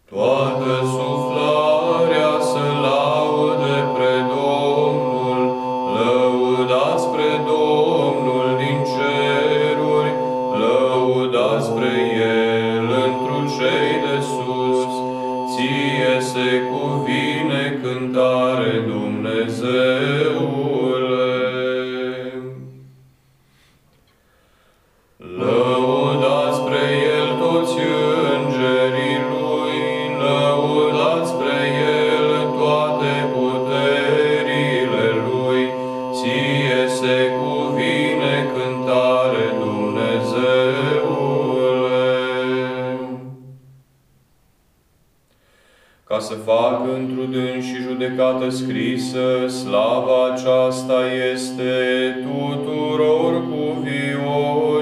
Toată suflarea să laude pre Domnul, lăudați pre Domnul din ceruri, lăudați pre El întru cei de sus. Ție se cuvine cântare, Dumnezeule. Lăudați pre El toți îngerii Lui, lăudați pre El toate puterile Lui, ție se cuvine cântare, Dumnezeule. Ca să fac întru dânsi judecată scrisă, slava aceasta este tuturor cuvioși.